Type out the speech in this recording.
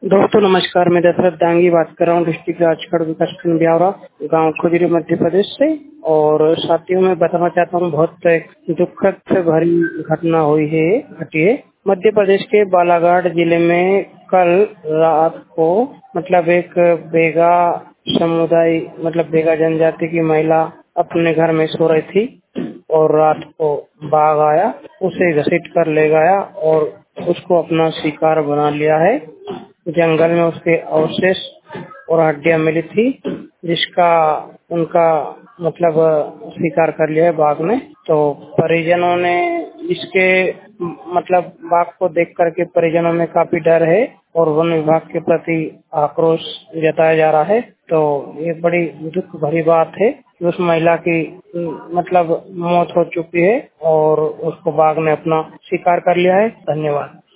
दोस्तों नमस्कार, मैं दशरथ दांगी बात कर रहा हूँ डिस्ट्रिक्ट राजगढ़ विकासखंड ब्यावरा गांव खुजरी मध्य प्रदेश से। और साथियों में बताना चाहता हूँ, बहुत एक दुखद से भरी घटना घटी है मध्य प्रदेश के बालाघाट जिले में। कल रात को एक बेगा समुदाय बेगा जनजाति की महिला अपने घर में सो रही थी और रात को बाघ आया, उसे घसीट कर ले गया और उसको अपना शिकार बना लिया है। जंगल में उसके अवशेष और हड्डियां मिली थी, जिसका उनका स्वीकार कर लिया है बाघ ने। तो परिजनों ने इसके बाघ को देख करके परिजनों में काफी डर है और वन विभाग के प्रति आक्रोश जताया जा रहा है। तो ये बड़ी दुख भरी बात है कि उस महिला की मौत हो चुकी है और उसको बाघ ने अपना शिकार कर लिया है। धन्यवाद।